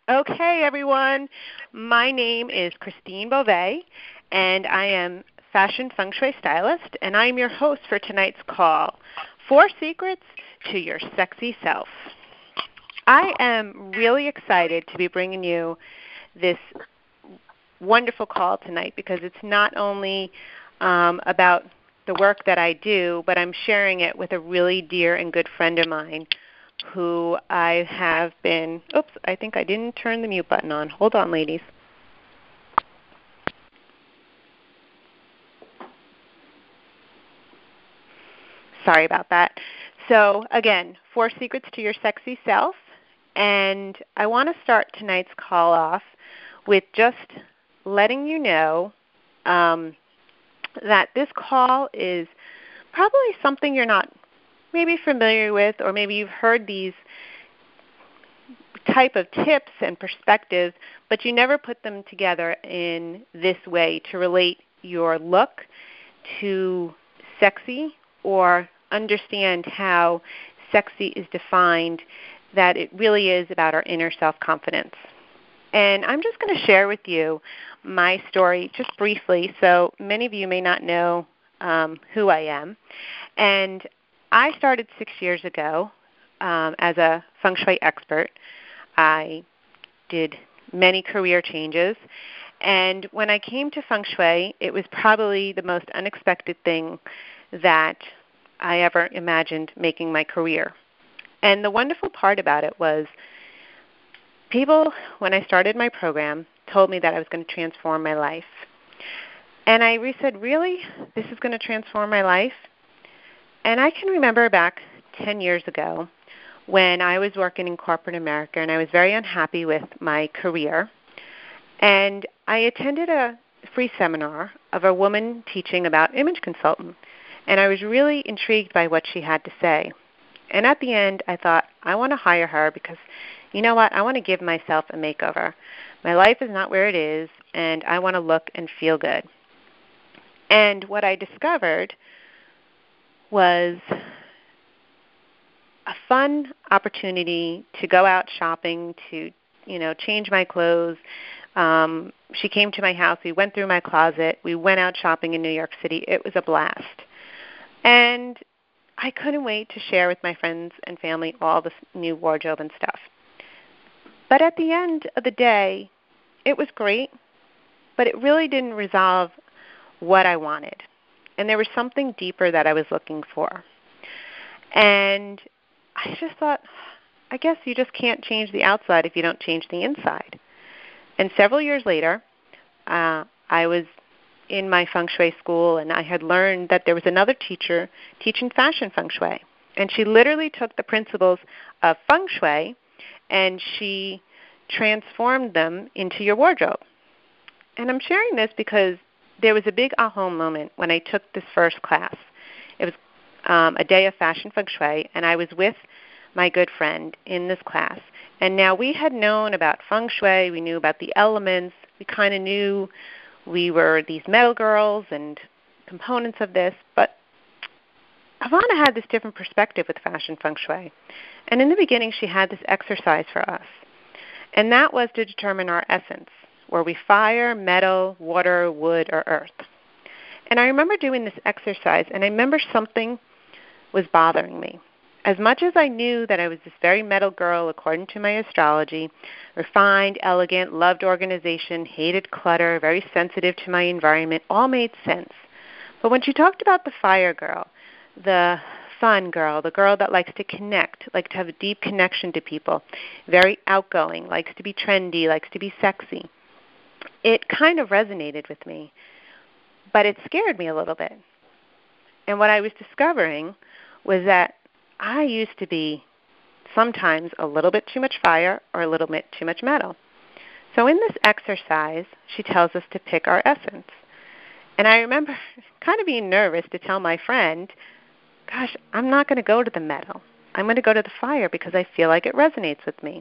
Okay, everyone. My name is Christine Beauvais, and I am Fashion Feng Shui Stylist, and I am your host for tonight's call, 4 Secrets to Your Sexy Self. I am really excited to be bringing you this wonderful call tonight because it's not only about the work that I do, but I'm sharing it with a really dear and good friend of mine who I have been, oops, I think I didn't turn the mute button on. Hold on, ladies. Sorry about that. So again, 4 Secrets to Your Sexy Self. And I want to start tonight's call off with just letting you know that this call is probably something you're not maybe familiar with, or maybe you've heard these type of tips and perspectives, but you never put them together in this way to relate your look to sexy or understand how sexy is defined, that it really is about our inner self-confidence. And I'm just going to share with you my story just briefly, so many of you may not know who I am. And I started 6 years ago as a feng shui expert. I did many career changes, and when I came to feng shui, it was probably the most unexpected thing that I ever imagined making my career. And the wonderful part about it was people, when I started my program, told me that I was going to transform my life. And I said, really? This is going to transform my life? And I can remember back 10 years ago when I was working in corporate America and I was very unhappy with my career. And I attended a free seminar of a woman teaching about image consultant. And I was really intrigued by what she had to say. And at the end, I thought, I want to hire her because, you know what, I want to give myself a makeover. My life is not where it is, and I want to look and feel good. And what I discovered was a fun opportunity to go out shopping, to change my clothes. She came to my house. We went through my closet. We went out shopping in New York City. It was a blast. And I couldn't wait to share with my friends and family all this new wardrobe and stuff. But at the end of the day, it was great, but it really didn't resolve what I wanted. And there was something deeper that I was looking for. And I just thought, I guess you just can't change the outside if you don't change the inside. And several years later, I was in my feng shui school, and I had learned that there was another teacher teaching fashion feng shui. And she literally took the principles of feng shui and she transformed them into your wardrobe. And I'm sharing this because there was a big aha moment when I took this first class. It was a day of fashion feng shui, and I was with my good friend in this class. And now we had known about feng shui. We knew about the elements. We kind of knew we were these metal girls and components of this. But Ivana had this different perspective with fashion feng shui. And in the beginning, she had this exercise for us. And that was to determine our essence. Were we fire, metal, water, wood, or earth? And I remember doing this exercise, and I remember something was bothering me. As much as I knew that I was this very metal girl according to my astrology, refined, elegant, loved organization, hated clutter, very sensitive to my environment, all made sense. But when she talked about the fire girl, the fun girl, the girl that likes to connect, likes to have a deep connection to people, very outgoing, likes to be trendy, likes to be sexy, it kind of resonated with me, but it scared me a little bit. And what I was discovering was that I used to be sometimes a little bit too much fire or a little bit too much metal. So in this exercise, she tells us to pick our essence. And I remember kind of being nervous to tell my friend, gosh, I'm not going to go to the metal. I'm going to go to the fire because I feel like it resonates with me.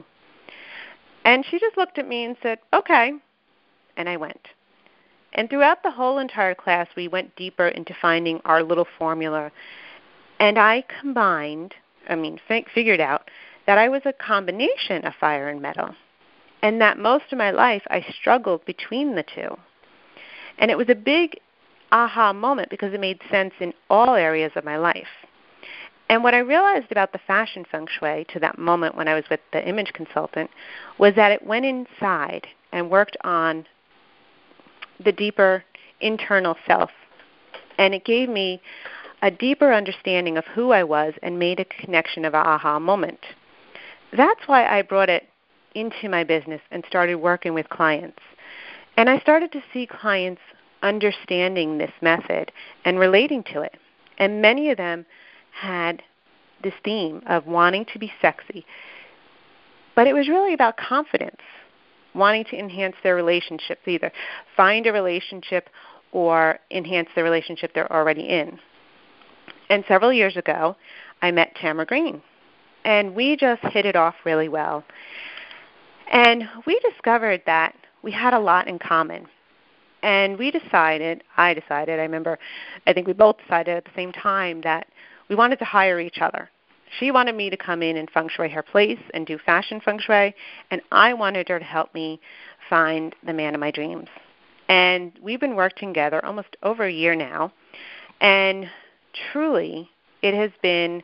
And she just looked at me and said, okay. And I went. And throughout the whole entire class, we went deeper into finding our little formula. And I figured out that I was a combination of fire and metal. and that most of my life I struggled between the two. And it was a big aha moment because it made sense in all areas of my life. And what I realized about the fashion feng shui to that moment when I was with the image consultant was that it went inside and worked on the deeper internal self. And it gave me a deeper understanding of who I was and made a connection of an aha moment. That's why I brought it into my business and started working with clients. And I started to see clients understanding this method and relating to it. And many of them had this theme of wanting to be sexy. But it was really about confidence, wanting to enhance their relationships, either find a relationship or enhance the relationship they're already in. And several years ago, I met Tamara Green, and we just hit it off really well. And we discovered that we had a lot in common. And I think we both decided at the same time that we wanted to hire each other. She wanted me to come in and feng shui her place and do fashion feng shui, and I wanted her to help me find the man of my dreams. And we've been working together almost over a year now, and truly it has been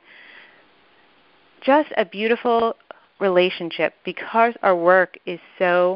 just a beautiful relationship because our work is so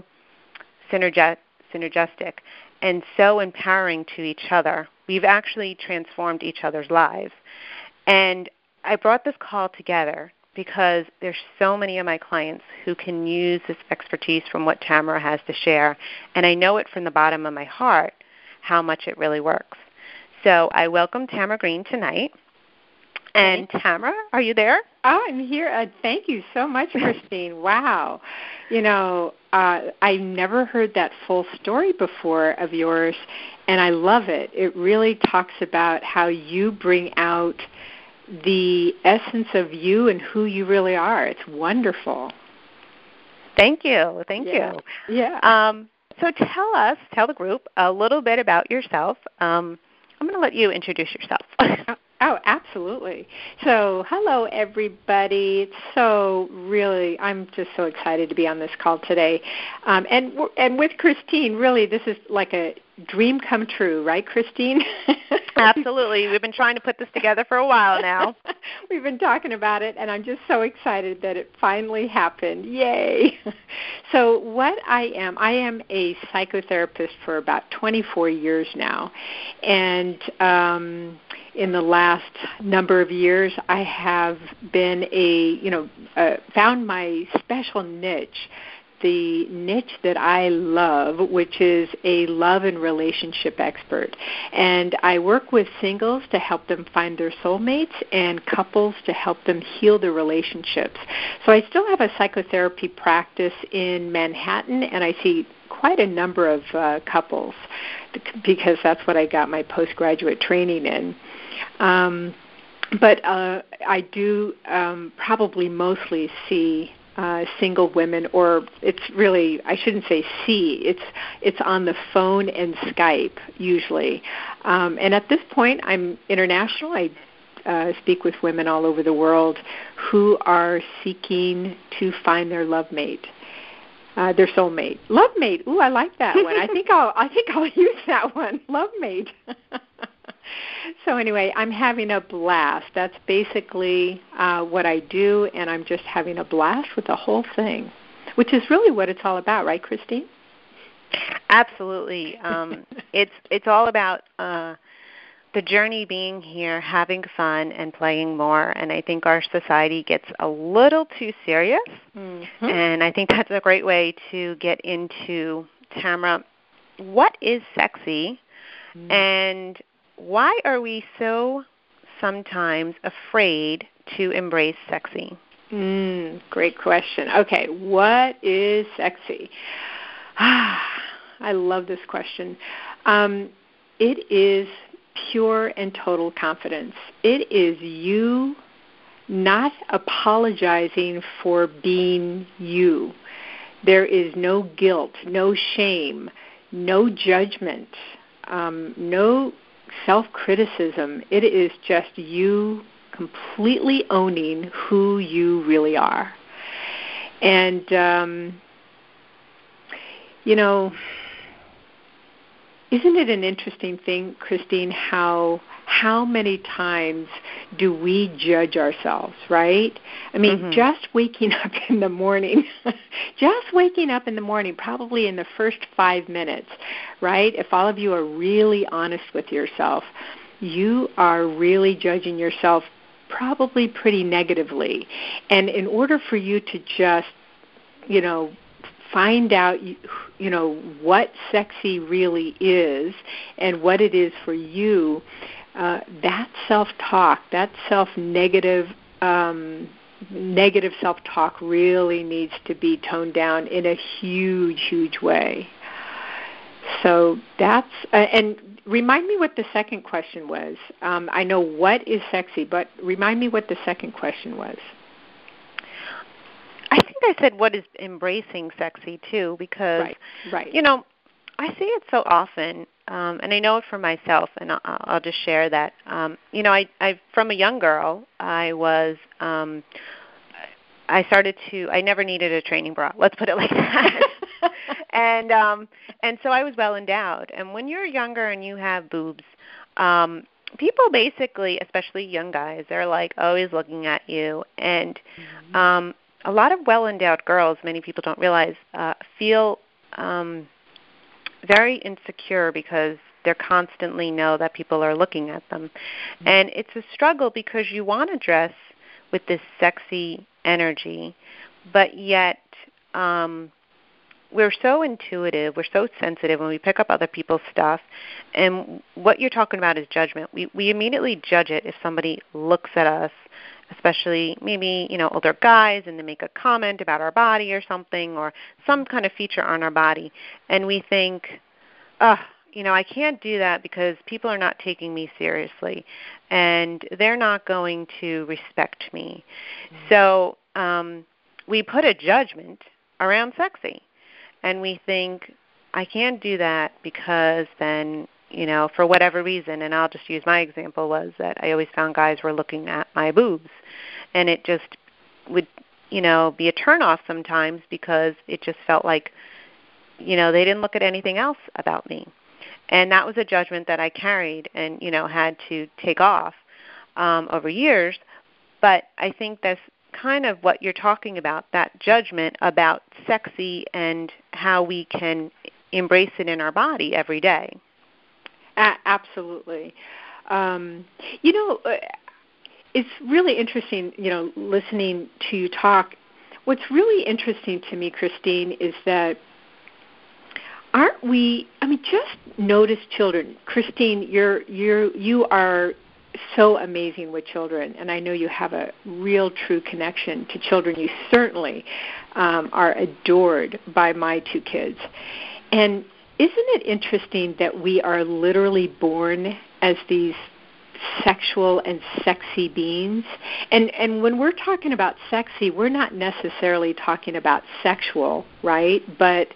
synergistic and so empowering to each other. We've actually transformed each other's lives. And I brought this call together because there's so many of my clients who can use this expertise from what Tamara has to share, and I know it from the bottom of my heart how much it really works. So I welcome Tamara Green tonight. And Tamara, are you there? Oh, I'm here. Thank you so much, Christine. Wow. You know, I never heard that full story before of yours, and I love it. It really talks about how you bring out the essence of you and who you really are. It's wonderful. Thank you. Thank you. Yeah. So tell the group a little bit about yourself. I'm going to let you introduce yourself. Oh, absolutely. So, hello, everybody. I'm just so excited to be on this call today. And with Christine, really, this is like a dream come true, right, Christine? Absolutely. We've been trying to put this together for a while now. We've been talking about it, and I'm just so excited that it finally happened. Yay. So what I am a psychotherapist for about 24 years now. And in the last number of years, I have been found my special niche, the niche that I love, which is a love and relationship expert. And I work with singles to help them find their soulmates and couples to help them heal their relationships. So I still have a psychotherapy practice in Manhattan, and I see quite a number of couples because that's what I got my postgraduate training in. But I do probably mostly see single women, or it's really, I shouldn't say see, it's on the phone and Skype usually. And at this point, I'm international. I speak with women all over the world who are seeking to find their love mate. Their soulmate. Love mate. Ooh, I like that one. I think I'll use that one. Love mate. So anyway, I'm having a blast. That's basically what I do, and I'm just having a blast with the whole thing, which is really what it's all about, right, Christine? Absolutely. It's all about the journey being here, having fun, and playing more. And I think our society gets a little too serious, and I think that's a great way to get into, Tamara, what is sexy, and why are we so sometimes afraid to embrace sexy? Great question. Okay, what is sexy? I love this question. It is pure and total confidence. It is you not apologizing for being you. There is no guilt, no shame, no judgment, no self-criticism. It is just you completely owning who you really are. And You know, isn't it an interesting thing, Christine, how many times do we judge ourselves, right? I mean, just waking up in the morning, probably in the first 5 minutes, right? If all of you are really honest with yourself, you are really judging yourself probably pretty negatively. And in order for you to just, find out, what sexy really is and what it is for you, that self-talk, that negative self-talk really needs to be toned down in a huge, huge way. So that's, and remind me what the second question was. I know what is sexy, but remind me what the second question was. I think I said what is embracing sexy too, because, right. I see it so often, and I know it for myself, and I'll just share that. I from a young girl, I never needed a training bra. Let's put it like that. and so I was well endowed. And when you're younger and you have boobs, people basically, especially young guys, they're like always looking at you. And a lot of well-endowed girls, many people don't realize, feel very insecure because they constantly know that people are looking at them. And it's a struggle because you want to dress with this sexy energy, but yet we're so intuitive, we're so sensitive when we pick up other people's stuff. And what you're talking about is judgment. We immediately judge it if somebody looks at us, especially maybe, older guys, and they make a comment about our body or something, or some kind of feature on our body. And we think, I can't do that because people are not taking me seriously, and they're not going to respect me. So we put a judgment around sexy, and we think, I can't do that because then, for whatever reason, and I'll just use my example, was that I always found guys were looking at my boobs, and it just would, be a turnoff sometimes because it just felt like, they didn't look at anything else about me. And that was a judgment that I carried and, had to take off over years. But I think that's kind of what you're talking about, that judgment about sexy and how we can embrace it in our body every day. Absolutely. It's really interesting, listening to you talk. What's really interesting to me, Christine, is that just notice children. Christine, you are so amazing with children, and I know you have a real, true connection to children. You certainly are adored by my two kids. And isn't it interesting that we are literally born as these sexual and sexy beings? And when we're talking about sexy, we're not necessarily talking about sexual, right? But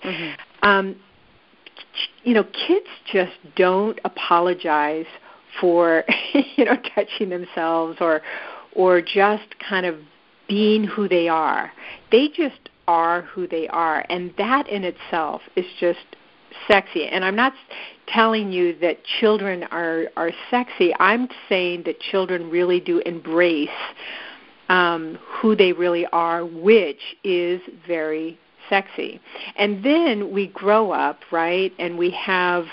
kids just don't apologize for touching themselves or just kind of being who they are. They just are who they are, and that in itself is just sexy. And I'm not telling you that children are sexy. I'm saying that children really do embrace who they really are, which is very sexy. And then we grow up, right, and we have,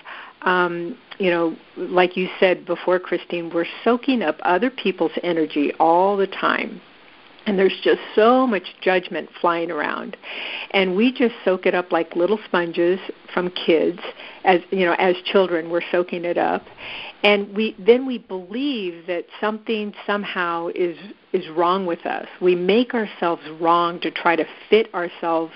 like you said before, Christine, we're soaking up other people's energy all the time. And there's just so much judgment flying around. And we just soak it up like little sponges from kids. As children, we're soaking it up. And we believe that something somehow is wrong with us. We make ourselves wrong to try to fit ourselves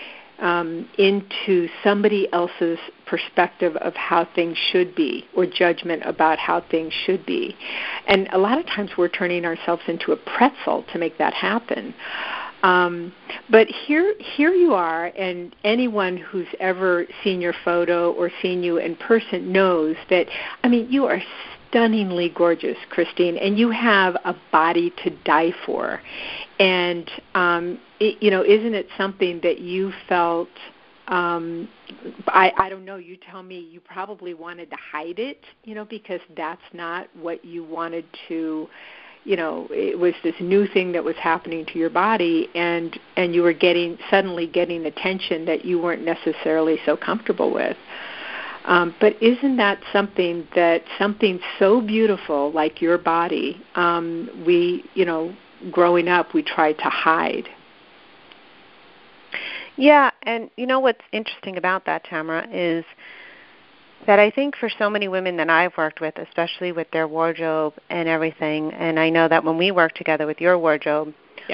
into somebody else's perspective of how things should be, or judgment about how things should be. And a lot of times we're turning ourselves into a pretzel to make that happen. But here you are, and anyone who's ever seen your photo or seen you in person knows that, you are stunningly gorgeous, Christine, and you have a body to die for. And, isn't it something that you felt I don't know, you tell me, you probably wanted to hide it, because that's not what you wanted to, it was this new thing that was happening to your body, and you were suddenly getting attention that you weren't necessarily so comfortable with. But isn't that something so beautiful like your body, growing up, we tried to hide? Yeah, and what's interesting about that, Tamara, is that I think for so many women that I've worked with, especially with their wardrobe and everything, and I know that when we work together with your wardrobe,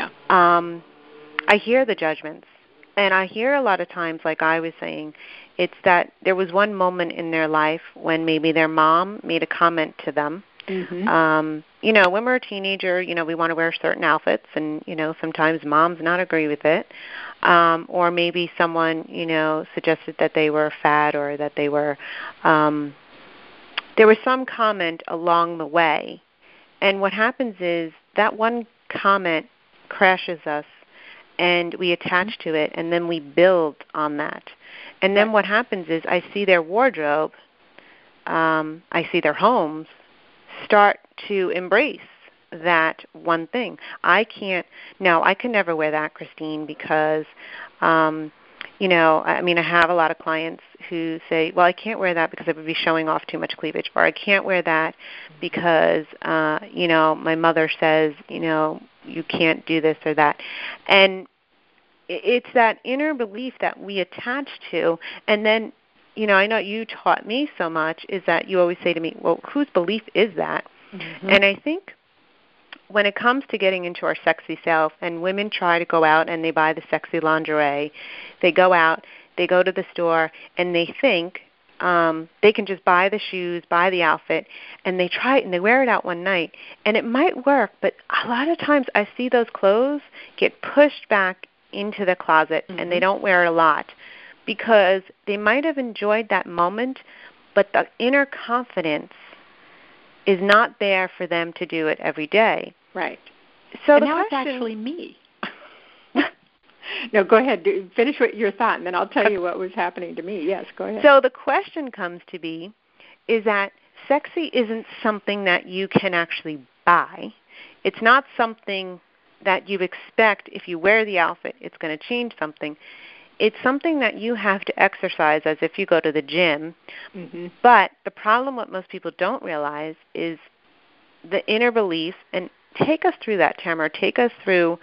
I hear the judgments. And I hear a lot of times, like I was saying, it's that there was one moment in their life when maybe their mom made a comment to them. Mm-hmm. When we're a teenager, we want to wear certain outfits, and, sometimes moms not agree with it. Or maybe someone, suggested that they were fat, or that they were, there was some comment along the way. And what happens is that one comment crashes us, and we attach to it, and then we build on that. And then what happens is I see their wardrobe, I see their homes start to embrace that one thing. I can never wear that, Christine, because, I have a lot of clients who say, well, I can't wear that because it would be showing off too much cleavage, or I can't wear that because, my mother says, you can't do this or that. And it's that inner belief that we attach to, and then, I know you taught me so much, is that you always say to me, well, whose belief is that? Mm-hmm. And I think when it comes to getting into our sexy self, and women try to go out and they buy the sexy lingerie, they go out, they go to the store, and they think they can just buy the shoes, buy the outfit, and they try it and they wear it out one night, and it might work, but a lot of times I see those clothes get pushed back into the closet, mm-hmm. and they don't wear it a lot because they might have enjoyed that moment, but the inner confidence is not there for them to do it every day. Right. So and now it's actually me. No, go ahead. Finish your thought, and then I'll tell you what was happening to me. Yes, go ahead. So the question comes to be, is that sexy isn't something that you can actually buy. It's not something that you expect if you wear the outfit, it's going to change something. It's something that you have to exercise as if you go to the gym. Mm-hmm. But the problem what most people don't realize is the inner belief. And take us through that, Tamara. Take us through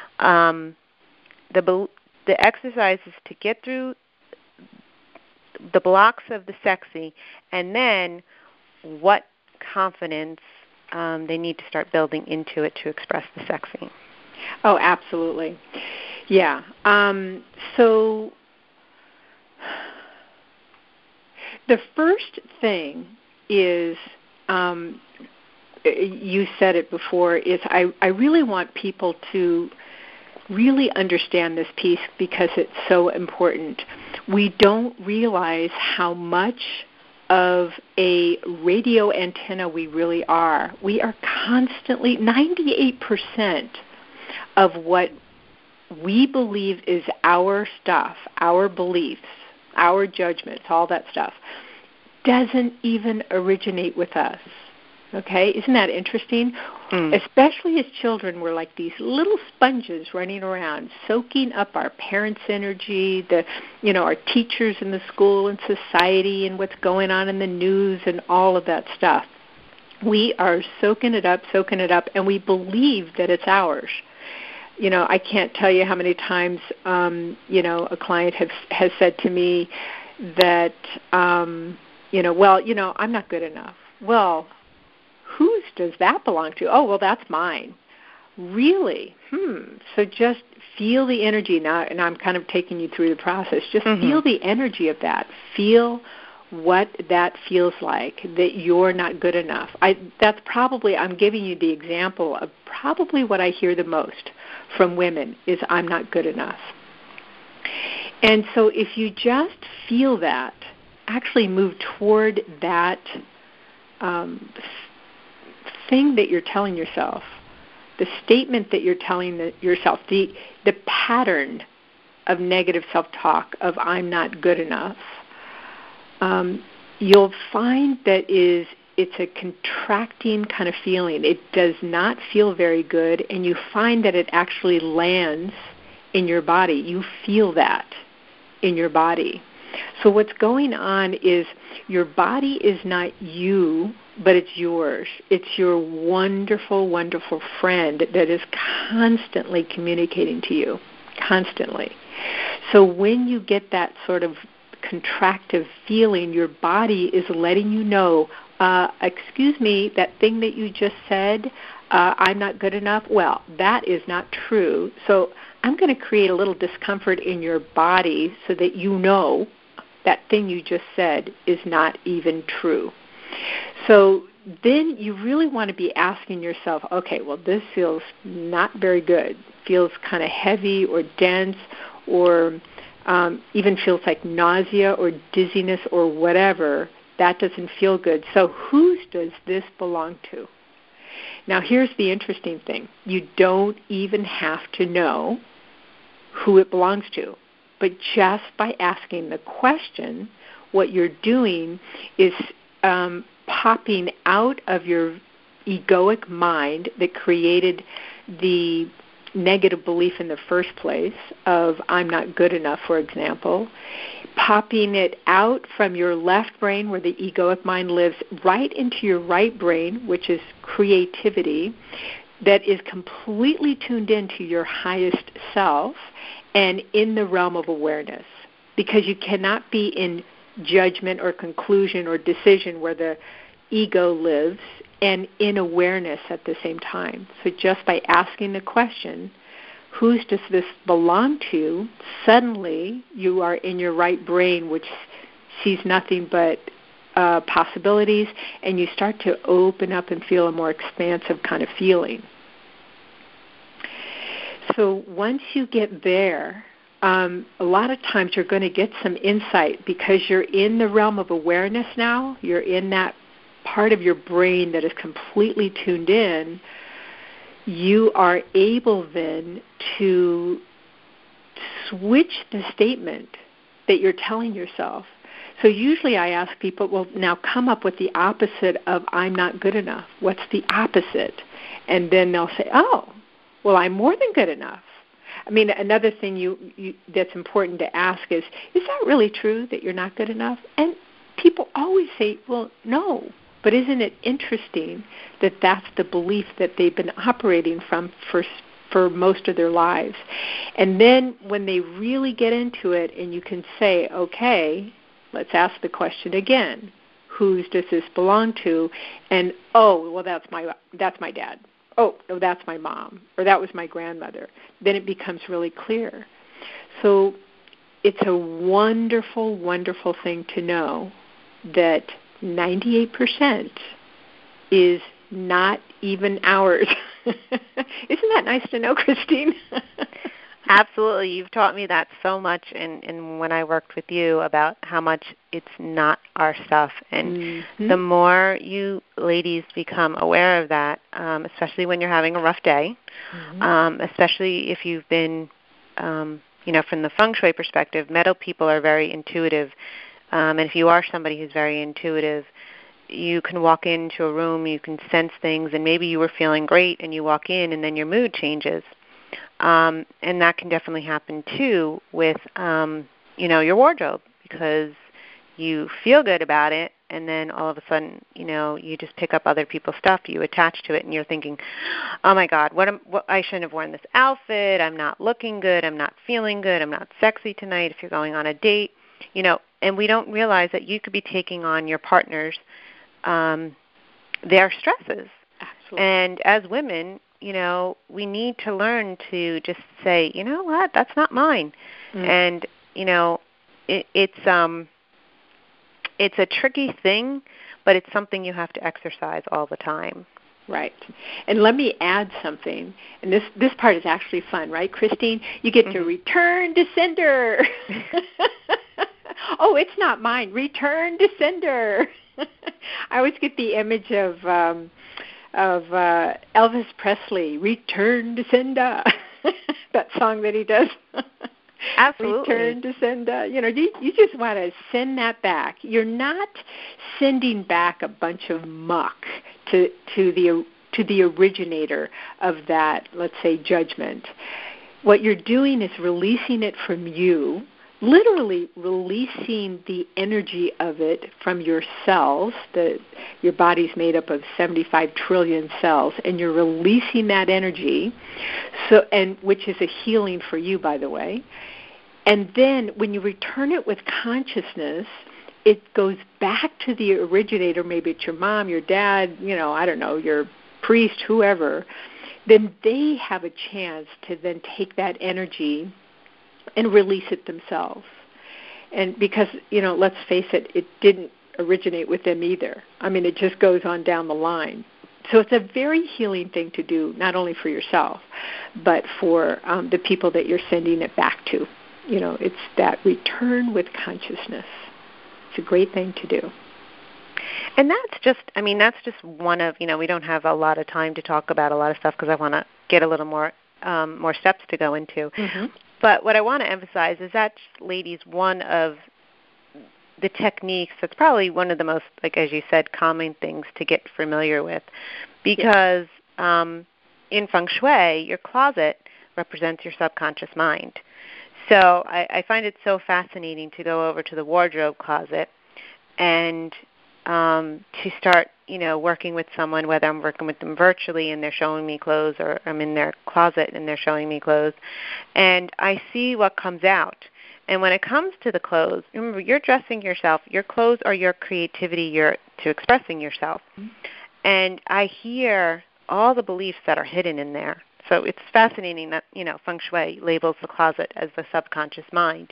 the exercises to get through the blocks of the sexy, and then what confidence they need to start building into it to express the sexy. Oh, absolutely. Yeah. So the first thing is, you said it before, is I really want people to really understand this piece because it's so important. We don't realize how much of a radio antenna we really are. We are constantly, 98% of what we believe is our stuff, our beliefs, our judgments, all that stuff, doesn't even originate with us. Okay? Isn't that interesting? Especially as children, we're like these little sponges running around, soaking up our parents' energy, our teachers in the school and society and what's going on in the news and all of that stuff. We are soaking it up, and we believe that it's ours. I can't tell you how many times, a client has said to me that, I'm not good enough. Well, whose does that belong to? Oh, well, that's mine. Really? So just feel the energy now, and I'm kind of taking you through the process. Just feel the energy of that. Feel what that feels like, that you're not good enough. I'm giving you the example of probably what I hear the most from women is I'm not good enough. And so if you just feel that, actually move toward that thing that you're telling yourself, the statement that you're telling yourself, the pattern of negative self-talk, of I'm not good enough, you'll find that it's a contracting kind of feeling. It does not feel very good, and you find that it actually lands in your body. You feel that in your body. So what's going on is your body is not you, but it's yours. It's your wonderful, wonderful friend that is constantly communicating to you, constantly. So when you get that sort of contractive feeling, your body is letting you know, excuse me, that thing that you just said, I'm not good enough, well, that is not true. So I'm going to create a little discomfort in your body so that you know that thing you just said is not even true. So then you really want to be asking yourself, okay, well, this feels not very good, feels kind of heavy or dense, or even feels like nausea or dizziness or whatever. That doesn't feel good. So whose does this belong to? Now, here's the interesting thing. You don't even have to know who it belongs to. But just by asking the question, what you're doing is popping out of your egoic mind that created the negative belief in the first place of I'm not good enough, for example, popping it out from your left brain where the egoic mind lives right into your right brain, which is creativity, that is completely tuned into your highest self and in the realm of awareness. Because you cannot be in judgment or conclusion or decision where the ego lives and in awareness at the same time. So just by asking the question, whose does this belong to, suddenly you are in your right brain, which sees nothing but possibilities, and you start to open up and feel a more expansive kind of feeling. So once you get there, a lot of times you're going to get some insight because you're in the realm of awareness now. You're in that part of your brain that is completely tuned in. You are able then to switch the statement that you're telling yourself. So usually I ask people, well, now come up with the opposite of I'm not good enough. What's the opposite? And then they'll say, oh, well, I'm more than good enough. I mean, another thing that's important to ask is that really true that you're not good enough? And people always say, well, no. But isn't it interesting that that's the belief that they've been operating from for most of their lives? And then when they really get into it and you can say, okay, let's ask the question again. Whose does this belong to? And, oh, well, that's my dad. Oh, no, that's my mom, or that was my grandmother. Then it becomes really clear. So it's a wonderful, wonderful thing to know that 98% is not even ours. Isn't that nice to know, Christine? Absolutely. You've taught me that so much in when I worked with you about how much it's not our stuff. And the more you ladies become aware of that, especially when you're having a rough day, especially if you've been, from the feng shui perspective, metal people are very intuitive. And if you are somebody who's very intuitive, you can walk into a room, you can sense things, and maybe you were feeling great and you walk in and then your mood changes. And that can definitely happen, too, with, your wardrobe, because you feel good about it, and then all of a sudden, you just pick up other people's stuff, you attach to it, and you're thinking, oh, my God, I shouldn't have worn this outfit, I'm not looking good, I'm not feeling good, I'm not sexy tonight if you're going on a date, and we don't realize that you could be taking on your partner's, their stresses. Absolutely. And as women, we need to learn to just say, you know what, that's not mine. And, it's a tricky thing, but it's something you have to exercise all the time. Right. And let me add something. And this part is actually fun, right, Christine? You get to return to sender. Oh, it's not mine. Return to sender. I always get the image of Elvis Presley, Return to Sender, that song that he does. Absolutely. Return to sender. You just want to send that back. You're not sending back a bunch of muck to the originator of that, let's say, judgment. What you're doing is releasing it from you, literally releasing the energy of it from your cells. Your body's made up of 75 trillion cells, and you're releasing that energy, which is a healing for you, by the way. And then when you return it with consciousness, it goes back to the originator. Maybe it's your mom, your dad, I don't know, your priest, whoever. Then they have a chance to then take that energy and release it themselves. And because, let's face it, it didn't originate with them either. I mean, it just goes on down the line. So it's a very healing thing to do, not only for yourself, but for the people that you're sending it back to. It's that return with consciousness. It's a great thing to do. And that's just one of, we don't have a lot of time to talk about a lot of stuff because I want to get a little more steps to go into. Mm-hmm. But what I want to emphasize is that, ladies, one of the techniques that's probably one of the most, like as you said, common things to get familiar with. Because in Feng Shui, your closet represents your subconscious mind. So I find it so fascinating to go over to the wardrobe closet and to start, working with someone, whether I'm working with them virtually and they're showing me clothes, or I'm in their closet and they're showing me clothes, and I see what comes out. And when it comes to the clothes, remember, you're dressing yourself. Your clothes are your creativity, to expressing yourself. Mm-hmm. And I hear all the beliefs that are hidden in there. So it's fascinating that, Feng Shui labels the closet as the subconscious mind.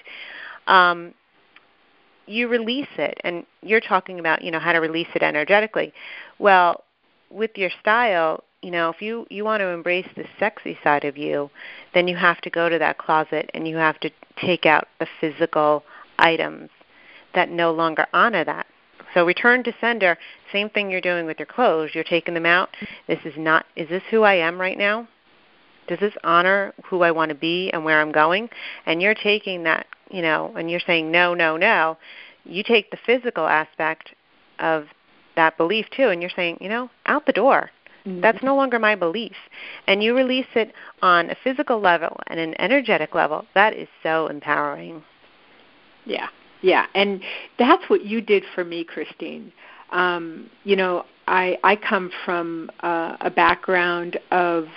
You release it, and you're talking about, how to release it energetically. Well, with your style, if you want to embrace the sexy side of you, then you have to go to that closet and you have to take out the physical items that no longer honor that. So return to sender, same thing you're doing with your clothes. You're taking them out. Is this who I am right now? Does this honor who I want to be and where I'm going? And you're taking that, and you're saying no, no, no. You take the physical aspect of that belief too, and you're saying, out the door. Mm-hmm. That's no longer my belief. And you release it on a physical level and an energetic level. That is so empowering. Yeah, yeah. And that's what you did for me, Christine. I come from a background of,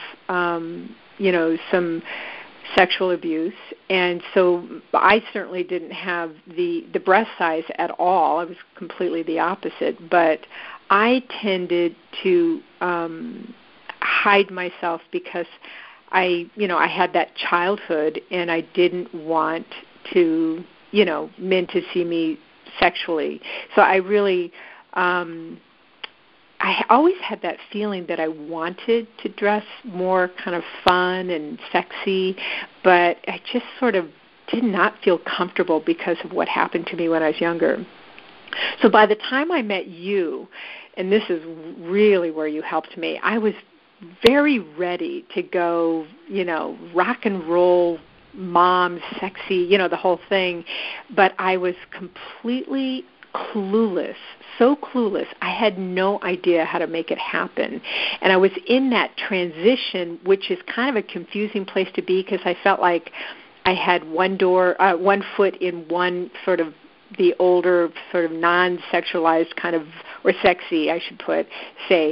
some sexual abuse, and so I certainly didn't have the breast size at all. I was completely the opposite, but I tended to hide myself because I had that childhood, and I didn't want to, men to see me sexually. So I really I always had that feeling that I wanted to dress more kind of fun and sexy, but I just sort of did not feel comfortable because of what happened to me when I was younger. So by the time I met you, and this is really where you helped me, I was very ready to go, rock and roll, mom, sexy, the whole thing, but I was completely clueless, so clueless. I had no idea how to make it happen. And I was in that transition, which is kind of a confusing place to be because I felt like I had one foot in one sort of the older sort of non-sexualized kind of, or sexy, I should say,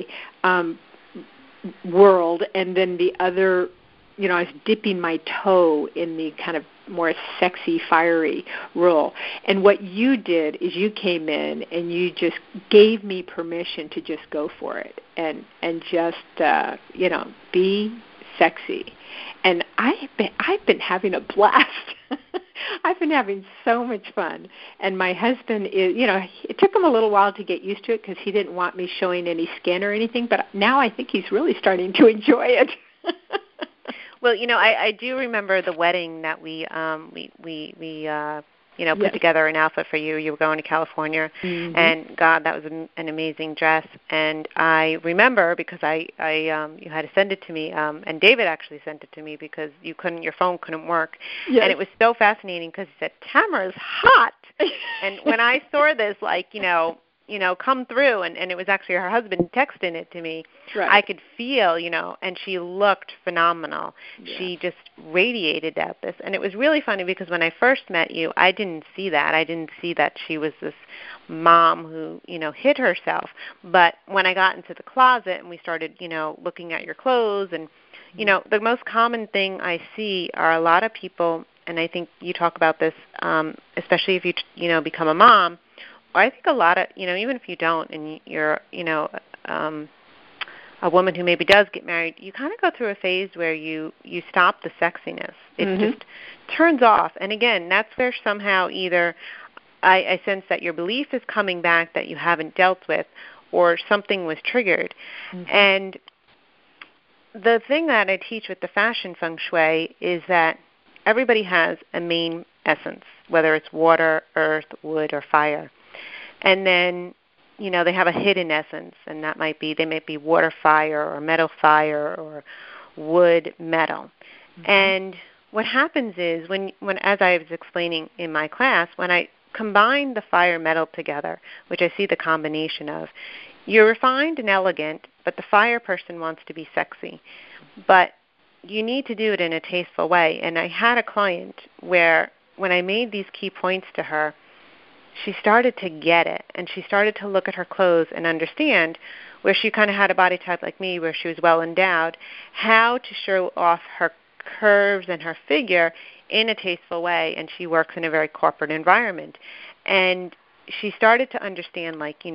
world, and then the other, I was dipping my toe in the kind of more sexy, fiery role. And what you did is you came in and you just gave me permission to just go for it and just, be sexy. And I've been having a blast. I've been having so much fun. And my husband is, it took him a little while to get used to it because he didn't want me showing any skin or anything, but now I think he's really starting to enjoy it. Well, I do remember the wedding that we put together an outfit for you. You were going to California, and God, that was an amazing dress. And I remember because you had to send it to me, and David actually sent it to me because your phone couldn't work, and it was so fascinating because he said, "Tamara's hot," and when I saw this, come through, and it was actually her husband texting it to me. Right. I could feel, and she looked phenomenal. Yeah. She just radiated out this. And it was really funny because when I first met you, I didn't see that. I didn't see that she was this mom who, hid herself. But when I got into the closet and we started, looking at your clothes and, the most common thing I see are a lot of people, and I think you talk about this, especially if you, become a mom, or I think a lot of, even if you don't and you're, a woman who maybe does get married, you kind of go through a phase where you stop the sexiness. It just turns off. And again, that's where somehow either I sense that your belief is coming back that you haven't dealt with, or something was triggered. And the thing that I teach with the fashion feng shui is that everybody has a main essence, whether it's water, earth, wood, or fire. And then, they have a hidden essence, and that might be water fire or metal fire or wood metal. And what happens is when as I was explaining in my class, when I combine the fire metal together, which I see the combination of, you're refined and elegant, but the fire person wants to be sexy. But you need to do it in a tasteful way. And I had a client where when I made these key points to her, she started to get it, and she started to look at her clothes and understand, where she kind of had a body type like me, where she was well endowed, how to show off her curves and her figure in a tasteful way. And she works in a very corporate environment. And she started to understand,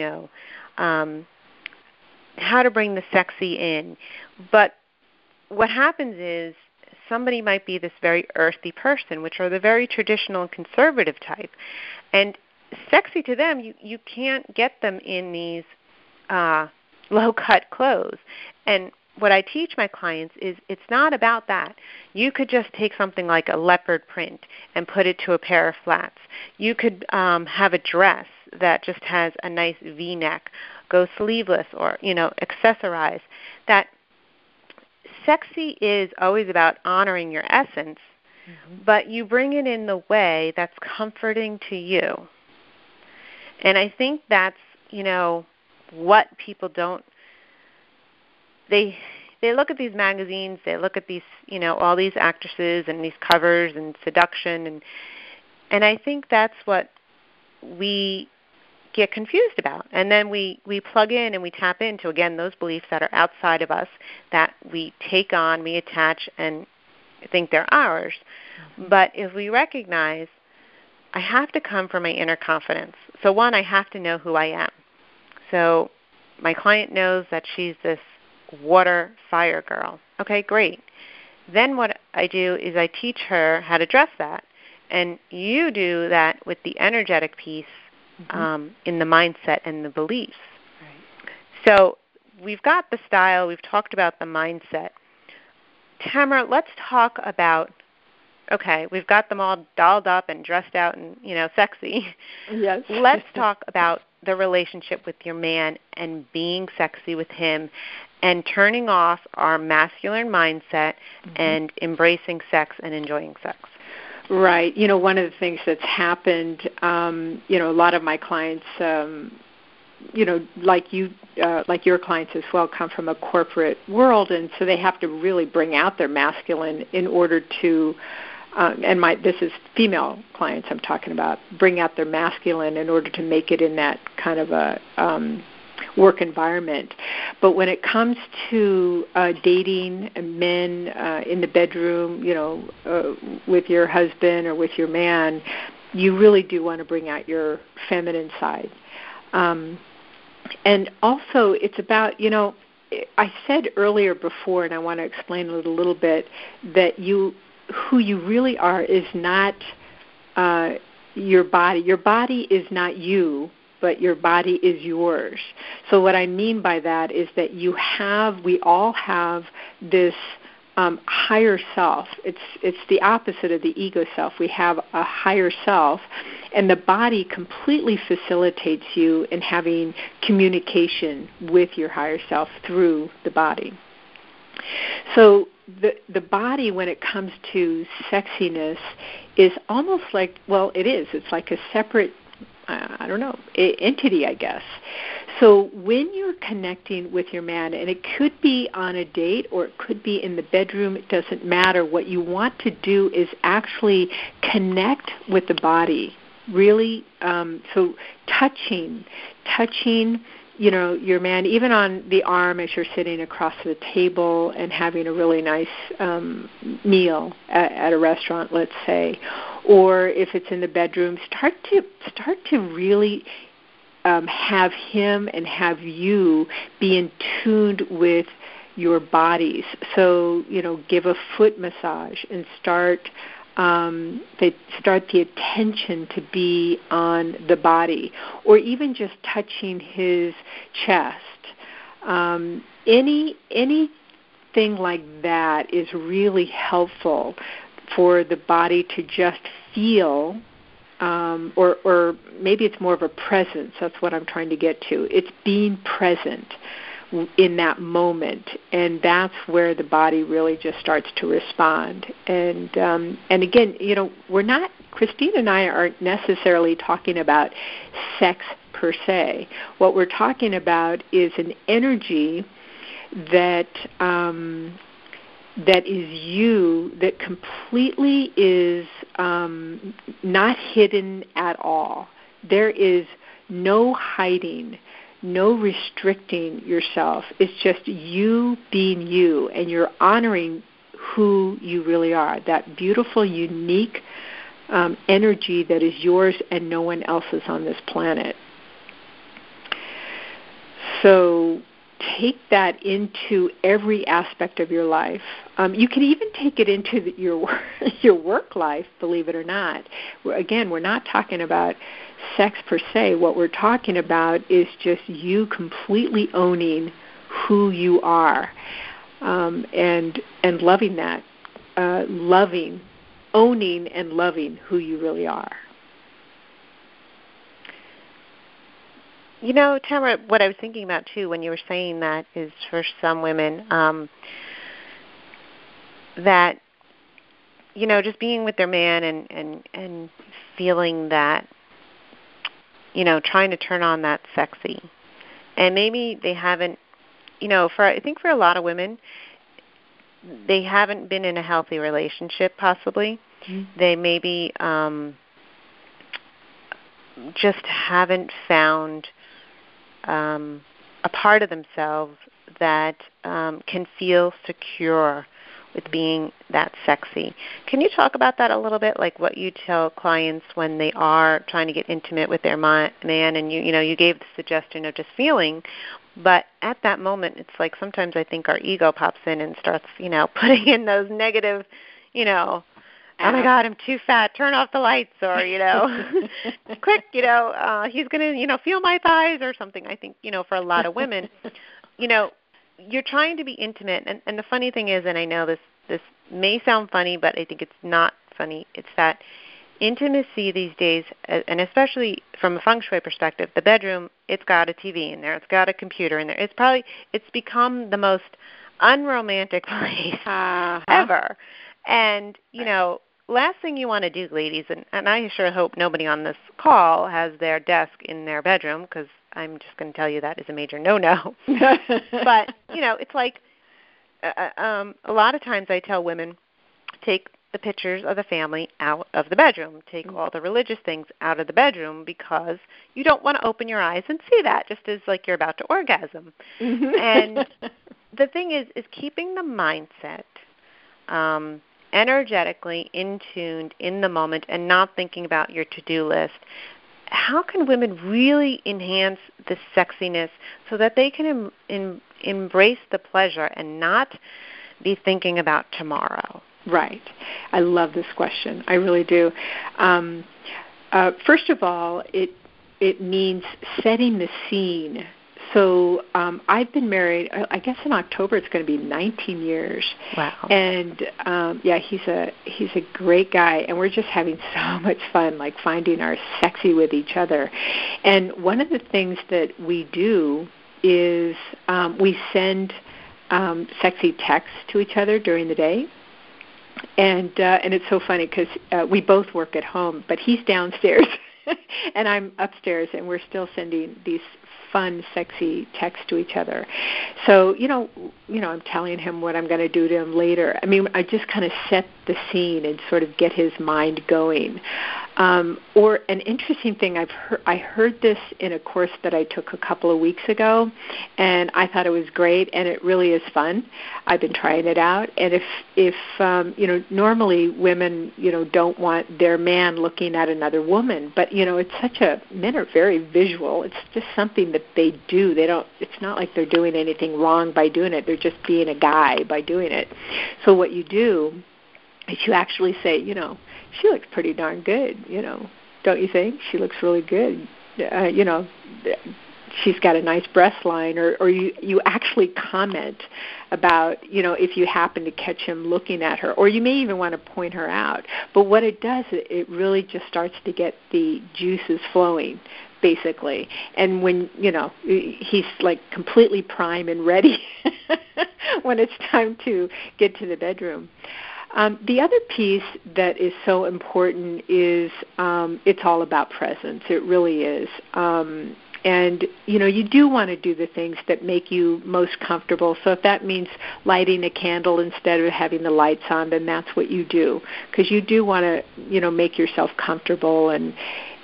how to bring the sexy in. But what happens is somebody might be this very earthy person, which are the very traditional and conservative type. And sexy to them, you can't get them in these low-cut clothes. And what I teach my clients is it's not about that. You could just take something like a leopard print and put it to a pair of flats. You could have a dress that just has a nice V-neck, go sleeveless, or, accessorize. That sexy is always about honoring your essence, but you bring it in the way that's comforting to you. And I think that's, what people don't, they look at these magazines, they look at these, all these actresses and these covers and seduction, and I think that's what we get confused about. And then we plug in and we tap into, again, those beliefs that are outside of us, that we take on, we attach, and think they're ours. But if we recognize, I have to come from my inner confidence. So one, I have to know who I am. So my client knows that she's this water fire girl. Okay, great. Then what I do is I teach her how to dress that. And you do that with the energetic piece in the mindset and the beliefs. Right. So we've got the style. We've talked about the mindset. Tamara, let's talk about, okay, we've got them all dolled up and dressed out and, sexy. Yes. Let's talk about the relationship with your man and being sexy with him and turning off our masculine mindset and embracing sex and enjoying sex. Right. One of the things that's happened, a lot of my clients, like your clients as well, come from a corporate world, and so they have to really bring out their masculine in order to, this is female clients I'm talking about, bring out their masculine in order to make it in that kind of a work environment. But when it comes to dating men in the bedroom, with your husband or with your man, you really do want to bring out your feminine side. And also it's about, I said earlier before, and I want to explain it a little bit, that who you really are is not your body. Your body is not you, but your body is yours. So what I mean by that is that we all have this higher self. It's the opposite of the ego self. We have a higher self, and the body completely facilitates you in having communication with your higher self through the body. So the body, when it comes to sexiness, is almost like, well, it is. It's like a separate, entity, I guess. So when you're connecting with your man, and it could be on a date or it could be in the bedroom, it doesn't matter. What you want to do is actually connect with the body, really. So touching, your man, even on the arm as you're sitting across the table and having a really nice meal at a restaurant, let's say, or if it's in the bedroom, start to really have him and have you be in tune with your bodies. So, give a foot massage and start the attention to be on the body, or even just touching his chest. Anything like that is really helpful for the body to just feel, or maybe it's more of a presence. That's what I'm trying to get to. It's being present in that moment, and that's where the body really just starts to respond. And again, Christine and I aren't necessarily talking about sex per se. What we're talking about is an energy that is you, that completely is not hidden at all. There is no hiding, no restricting yourself. It's just you being you, and you're honoring who you really are, that beautiful, unique energy that is yours and no one else's on this planet. So take that into every aspect of your life. You can even take it into your work life, believe it or not. Again, we're not talking about sex per se. What we're talking about is just you completely owning who you are, and loving that, owning and loving who you really are. Tamara, what I was thinking about, too, when you were saying that is for some women that, just being with their man and feeling that, trying to turn on that sexy. And maybe they haven't, I think for a lot of women, they haven't been in a healthy relationship, possibly. Mm-hmm. They maybe just haven't found a part of themselves that can feel secure with being that sexy. Can you talk about that a little bit, like what you tell clients when they are trying to get intimate with their man, and you gave the suggestion of just feeling, but at that moment it's like sometimes I think our ego pops in and starts, putting in those negative, oh my God, I'm too fat, turn off the lights, or, quick, he's going to, feel my thighs or something. I think, for a lot of women, you're trying to be intimate. And the funny thing is, and I know this may sound funny, but I think it's not funny, it's that intimacy these days, and especially from a feng shui perspective, the bedroom, it's got a TV in there, it's got a computer in there. It's become the most unromantic place ever. And, last thing you want to do, ladies, and I sure hope nobody on this call has their desk in their bedroom, because I'm just going to tell you that is a major no-no. But, it's like a lot of times I tell women, take the pictures of the family out of the bedroom. Take all the religious things out of the bedroom, because you don't want to open your eyes and see that, just as like you're about to orgasm. Mm-hmm. And the thing is keeping the mindset energetically in tuned in the moment and not thinking about your to-do list. How can women really enhance the sexiness so that they can embrace the pleasure and not be thinking about tomorrow? Right. I love this question. I really do. First of all, it means setting the scene So I've been married, I guess in October it's going to be 19 years. Wow. And he's a great guy, and we're just having so much fun, like finding our sexy with each other. And one of the things that we do is we send sexy texts to each other during the day. And it's so funny because we both work at home, but he's downstairs and I'm upstairs, and we're still sending these fun, sexy texts to each other. So, I'm telling him what I'm going to do to him later. I mean, I just kind of set the scene and sort of get his mind going. Or an interesting thing, I heard this in a course that I took a couple of weeks ago, and I thought it was great, and it really is fun. I've been trying it out, and if normally women, don't want their man looking at another woman, but men are very visual. It's just something that they do. It's not like they're doing anything wrong by doing it. They're just being a guy by doing it. So what you do is you actually say, she looks pretty darn good, don't you think? She looks really good. She's got a nice breast line, or you actually comment about, if you happen to catch him looking at her, or you may even want to point her out. But what it does, it really just starts to get the juices flowing, basically. And when, he's like completely prime and ready when it's time to get to the bedroom. The other piece that is so important is it's all about presence. It really is. And, you do want to do the things that make you most comfortable. So if that means lighting a candle instead of having the lights on, then that's what you do. Because you do want to, make yourself comfortable and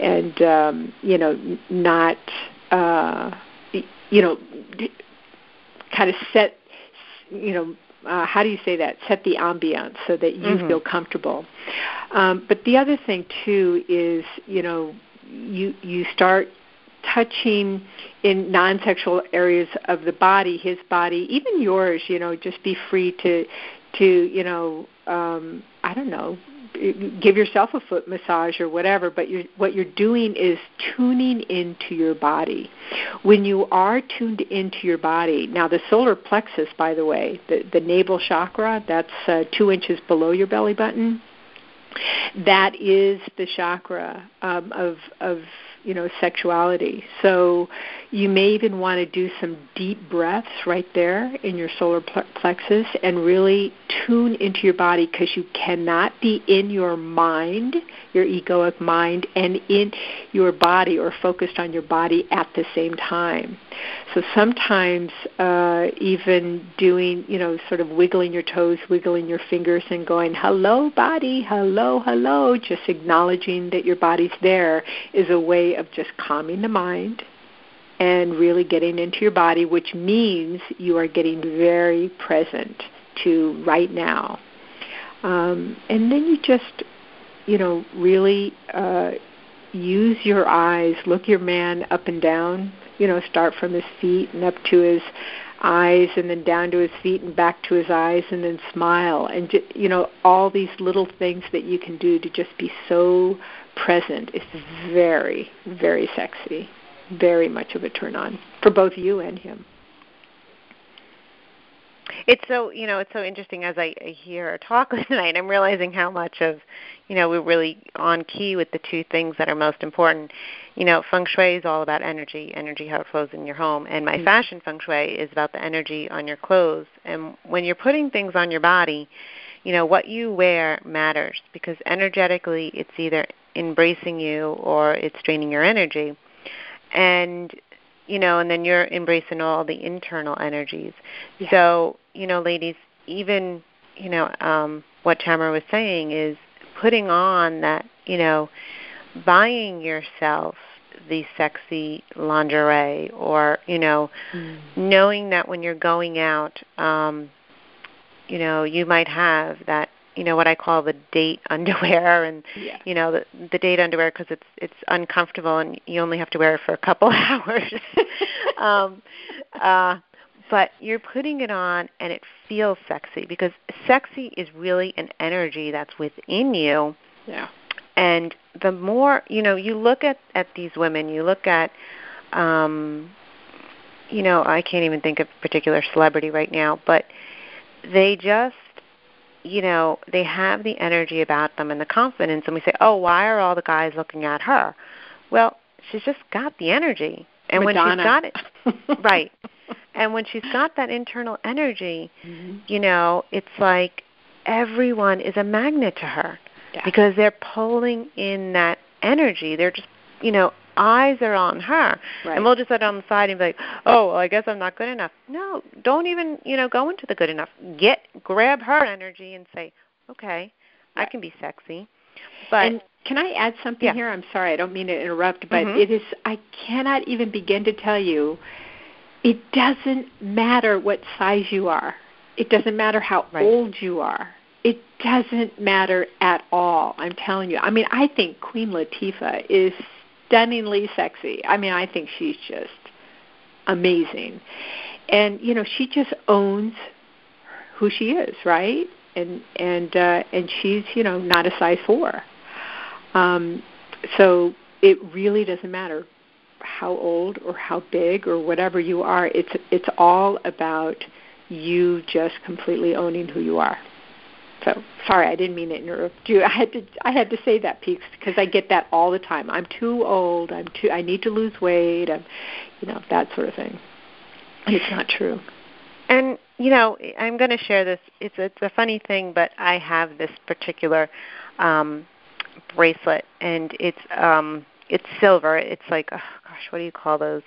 not, kind of set, how do you say that? Set the ambiance so that you feel comfortable. But the other thing, too, is, you start touching in non-sexual areas of the body, his body, even yours, just be free to I don't know, give yourself a foot massage or whatever, but what you're doing is tuning into your body. When you are tuned into your body, now the solar plexus, by the way, the navel chakra, that's 2 inches below your belly button, that is the chakra of sexuality. So you may even want to do some deep breaths right there in your solar plexus and really tune into your body, because you cannot be in your mind, your egoic mind, and in your body or focused on your body at the same time. So sometimes even doing, sort of wiggling your toes, wiggling your fingers and going, hello, body, hello, hello, just acknowledging that your body's there is a way of just calming the mind and really getting into your body, which means you are getting very present to right now. And then you just, really use your eyes, look your man up and down, start from his feet and up to his eyes and then down to his feet and back to his eyes, and then smile. And, all these little things that you can do to just be so present is very, very sexy, very much of a turn on for both you and him. It's so, it's so interesting as I hear her talk tonight. I'm realizing how much of, we're really on key with the two things that are most important. Feng Shui is all about energy how it flows in your home. And my fashion Feng Shui is about the energy on your clothes. And when you're putting things on your body, what you wear matters, because energetically it's either embracing you or it's draining your energy. And and then you're embracing all the internal energies. Yeah. So, ladies, even, what Tamara was saying is putting on that, buying yourself the sexy lingerie, or, knowing that when you're going out, you might have that, what I call the date underwear, and the date underwear, because it's uncomfortable and you only have to wear it for a couple hours. But you're putting it on and it feels sexy, because sexy is really an energy that's within you. Yeah. And the more, you look at these women, you look at I can't even think of a particular celebrity right now, but they just, they have the energy about them and the confidence, and we say, oh, why are all the guys looking at her? Well, she's just got the energy. And Madonna. when she's got it, right, and when she's got that internal energy, it's like everyone is a magnet to her because they're pulling in that energy. They're just, eyes are on her. Right. And we'll just sit on the side and be like, oh, well, I guess I'm not good enough. No, don't even, go into the good enough. Grab her energy and say, okay, I can be sexy. But and can I add something here? I'm sorry, I don't mean to interrupt, but it is, I cannot even begin to tell you, it doesn't matter what size you are. It doesn't matter how old you are. It doesn't matter at all, I'm telling you. I mean, I think Queen Latifah is stunningly sexy. I mean, I think she's just amazing. And, she just owns who she is, right? And she's, not a size 4. So it really doesn't matter how old or how big or whatever you are. It's all about you just completely owning who you are. So sorry, I didn't mean to interrupt you. I had to say that, Peaks, because I get that all the time. I'm too old. I need to lose weight. That sort of thing. And it's not true. And I'm going to share this. It's a funny thing, but I have this particular bracelet, and it's silver. It's like, oh gosh, what do you call those?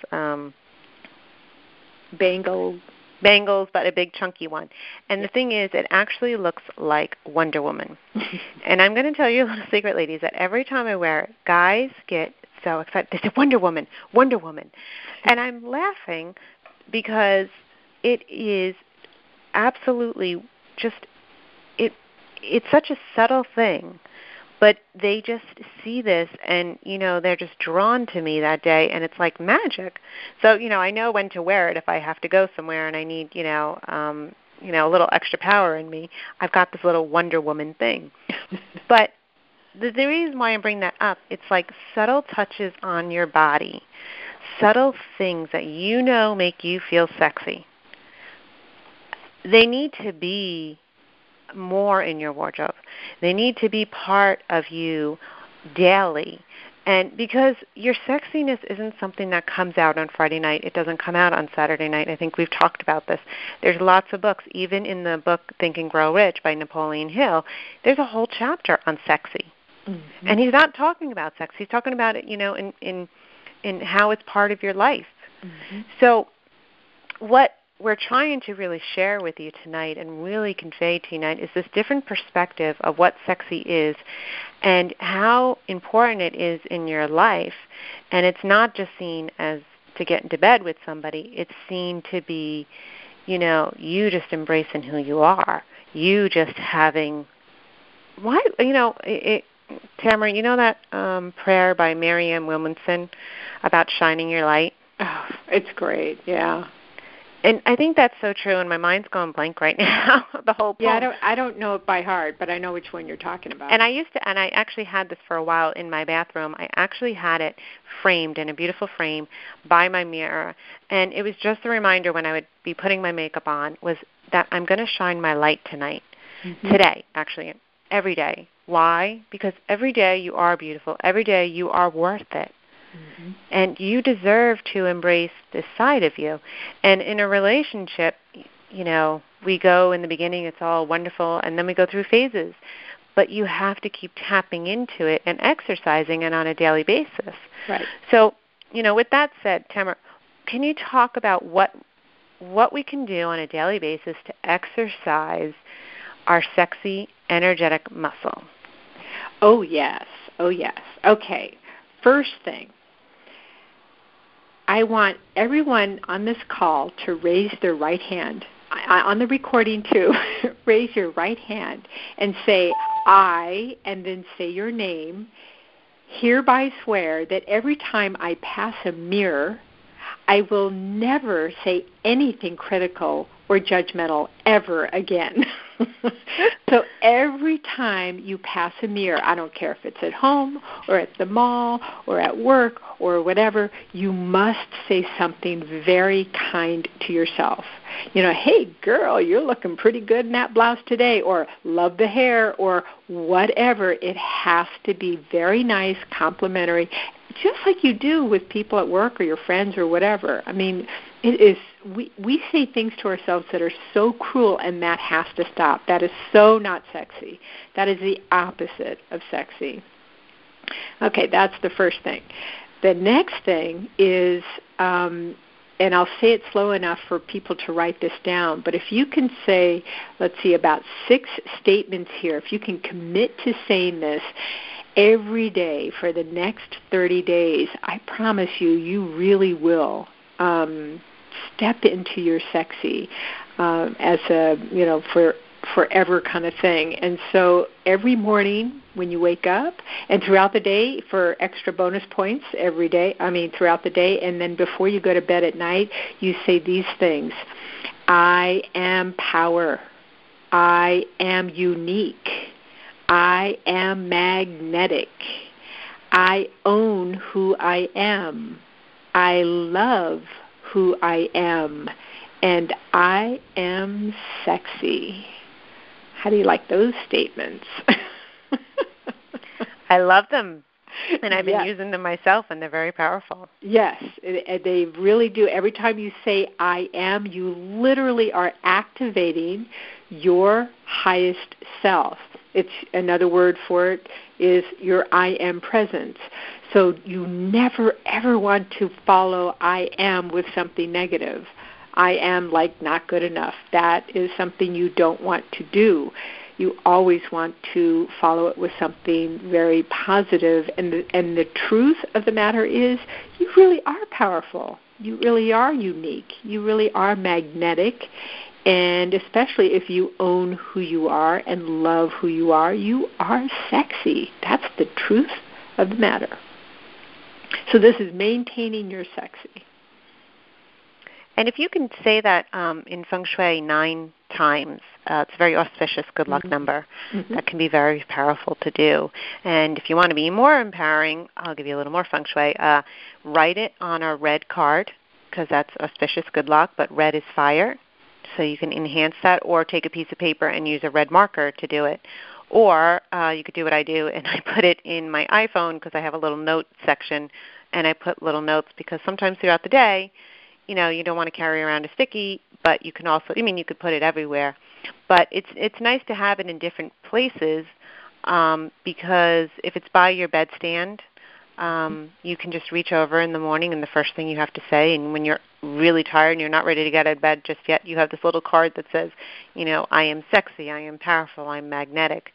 Bangles, but a big chunky one. And the thing is, it actually looks like Wonder Woman. And I'm going to tell you a little secret, ladies, that every time I wear it, guys get so excited. They say, Wonder Woman, Wonder Woman. And I'm laughing because it is absolutely just, it's such a subtle thing. But they just see this, and, they're just drawn to me that day, and it's like magic. So, I know when to wear it if I have to go somewhere and I need, a little extra power in me. I've got this little Wonder Woman thing. But the reason why I bring that up, it's like subtle touches on your body, subtle things that make you feel sexy. They need to be more in your wardrobe. They need to be part of you daily. And because your sexiness isn't something that comes out on Friday night, it doesn't come out on Saturday night. I think we've talked about this. There's lots of books, even in the book Think and Grow Rich by Napoleon Hill, there's a whole chapter on sexy. Mm-hmm. And he's not talking about sex. He's talking about it, in how it's part of your life. Mm-hmm. So what we're trying to really share with you tonight and really convey to you tonight is this different perspective of what sexy is and how important it is in your life. And it's not just seen as to get into bed with somebody. It's seen to be, you just embracing who you are. You just having, Tamara, that prayer by Marianne Williamson about shining your light? Oh, it's great, yeah. And I think that's so true, and my mind's going blank right now. The whole poem. Yeah, I don't know it by heart, but I know which one you're talking about. And I actually had this for a while in my bathroom. I actually had it framed in a beautiful frame by my mirror, and it was just a reminder when I would be putting my makeup on was that I'm going to shine my light tonight, today, actually, every day. Why? Because every day you are beautiful. Every day you are worth it. Mm-hmm. And you deserve to embrace this side of you. And in a relationship, we go in the beginning, it's all wonderful, and then we go through phases. But you have to keep tapping into it and exercising it on a daily basis. Right. So, with that said, Tamara, can you talk about what we can do on a daily basis to exercise our sexy, energetic muscle? Oh, yes. Okay. First thing, I want everyone on this call to raise their right hand. On the recording, too, raise your right hand and say, I, and then say your name, hereby swear that every time I pass a mirror, I will never say anything critical or judgmental ever again. So every time you pass a mirror, I don't care if it's at home or at the mall or at work or whatever, you must say something very kind to yourself. Hey, girl, you're looking pretty good in that blouse today, or love the hair, or whatever. It has to be very nice, complimentary, just like you do with people at work or your friends or whatever. I mean, it is. We say things to ourselves that are so cruel, and that has to stop. That is so not sexy. That is the opposite of sexy. Okay, that's the first thing. The next thing is, and I'll say it slow enough for people to write this down, but if you can say, let's see, about 6 statements here, if you can commit to saying this every day for the next 30 days, I promise you really will step into your sexy as a, for forever kind of thing. And so every morning when you wake up, and throughout the day for extra bonus points throughout the day, and then before you go to bed at night, you say these things: I am power. I am unique. I am magnetic. I own who I am. I love who I am. And I am sexy. How do you like those statements? I love them. And I've been using them myself, and they're very powerful. Yes, they really do. Every time you say I am, you literally are activating your highest self. It's another word for it is your I am presence. So you never, ever want to follow I am with something negative. I am like not good enough. That is something you don't want to do. You always want to follow it with something very positive. And the truth of the matter is you really are powerful. You really are unique. You really are magnetic. And especially if you own who you are and love who you are sexy. That's the truth of the matter. So this is maintaining your sexy. And if you can say that in Feng Shui 9 times, it's a very auspicious good luck number. Mm-hmm. That can be very powerful to do. And if you want to be more empowering, I'll give you a little more Feng Shui. Write it on a red card, because that's auspicious good luck, but red is fire. So you can enhance that, or take a piece of paper and use a red marker to do it. Or you could do what I do, and I put it in my iPhone because I have a little note section, and I put little notes because sometimes throughout the day, you don't want to carry around a sticky, but you can also, you could put it everywhere. But it's nice to have it in different places because if it's by your bedstand, you can just reach over in the morning and the first thing you have to say, and when you're really tired and you're not ready to get out of bed just yet, you have this little card that says, I am sexy, I am powerful, I'm magnetic.